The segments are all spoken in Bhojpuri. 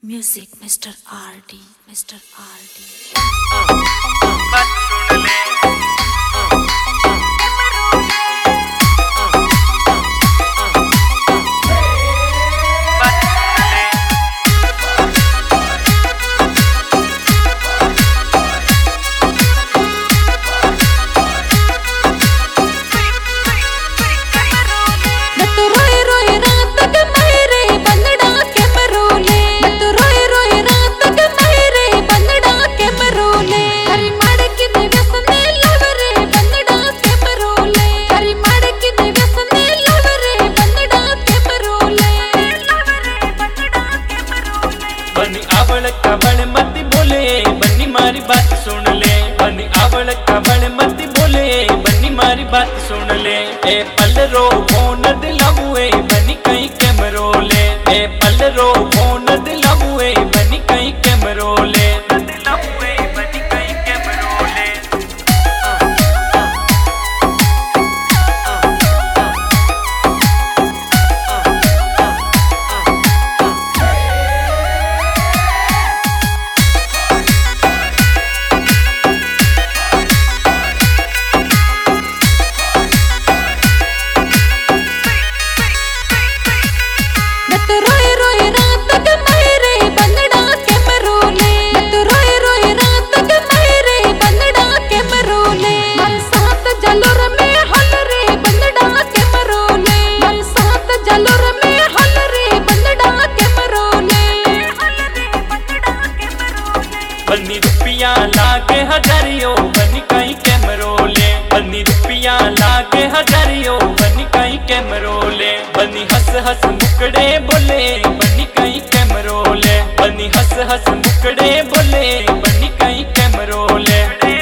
Music mister RD mister RD. बात सुन ले कवल मत बोले बन्नी मारी बात सुन ले। बन्नी आवल कवल मत बोले बन्नी मारी बात सुन ले। ए पल रो फोन दिलावे बन्नी कहीं कैमरो ले। ए पल रो फोन दिलावे बन्नी कहीं कैमरो ले। दिलावे बन्नी कहीं कैमरो ले। बन्नी रुपया लाके हजारियों बन्नी कहीं कैमरो ले। बन्नी रुपया लाके हजारियों बन्नी कहीं कैमरो ले। बन्नी हंस हंस मुकड़े बोले बन्नी कहीं कैमरो ले। बन्नी हंस हंस मुकड़े बोले बन्नी कहीं कैमरो ले।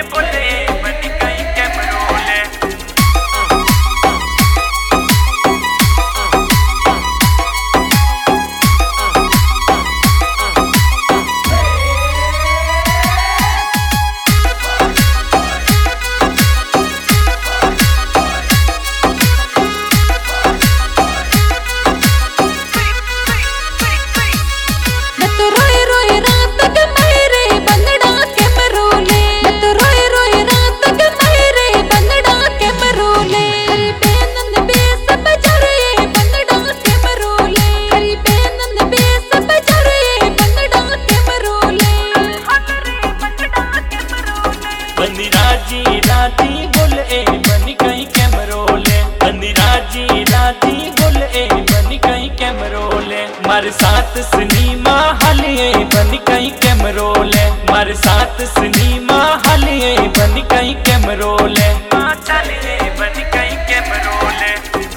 बन्नी राजी राजी बोले बन्नी कहीं कैमरो ले। बन्नी राजी राजी बोले बन्नी कहीं कैमरो ले। मारे साथ सिनेमा हालिए बन्नी कहीं कैमरो ले। मारे साथ सिनेमा हालिए बन्नी कहीं कैमरो ले। चलिए बन्नी कहीं कैमरो ले।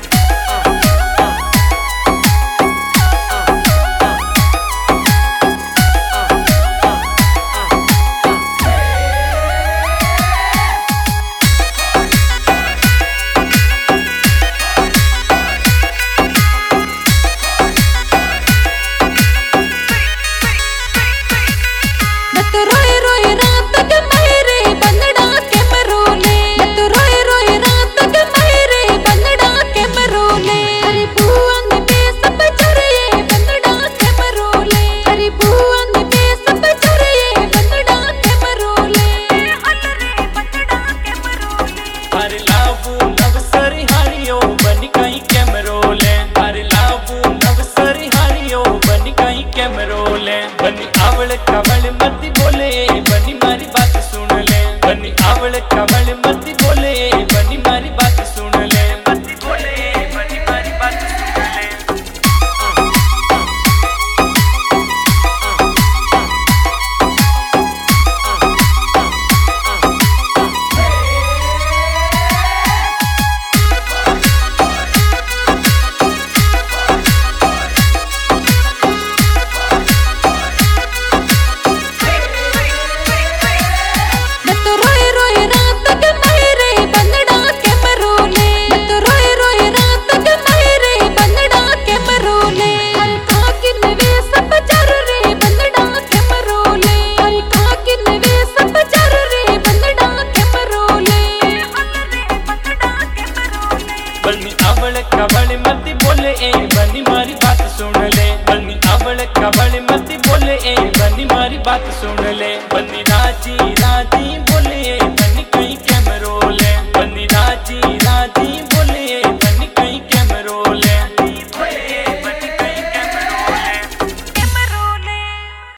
बन्नी आवल कवल मत बोले बन्नी मारी बात सुन ले। बन्नी आवल कवल मत बोले बन्नी मारी बात सुन ले। मत बोले बन्नी मारी बात सुन ले। बात सुन